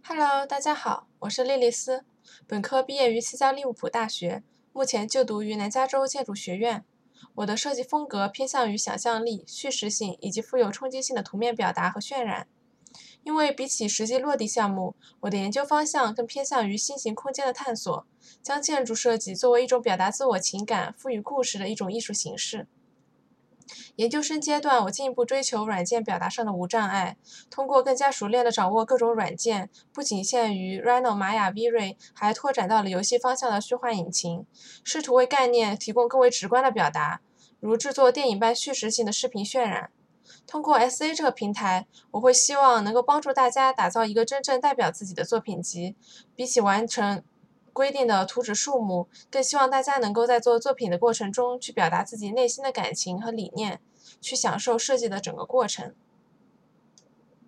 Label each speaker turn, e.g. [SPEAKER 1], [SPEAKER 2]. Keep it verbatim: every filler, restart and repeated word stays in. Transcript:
[SPEAKER 1] Hello，大家好，我是莉莉丝，本科毕业于西加利物浦大学，目前就读于南加州建筑学院。我的设计风格偏向于想象力、叙事性以及富有冲击性的图面表达和渲染。因为比起实际落地项目，我的研究方向更偏向于新型空间的探索，将建筑设计作为一种表达自我情感、赋予故事的一种艺术形式。研究生阶段，我进一步追求软件表达上的无障碍，通过更加熟练地掌握各种软件，不仅限于 Rhino、玛雅、V-Ray，还拓展到了游戏方向的虚幻引擎，试图为概念提供更为直观的表达，如制作电影般叙事性的视频渲染。通过 S A 这个平台，我会希望能够帮助大家打造一个真正代表自己的作品集，比起完成规定的图纸数目，更希望大家能够在做作品的过程中去表达自己内心的感情和理念，去享受设计的整个过程。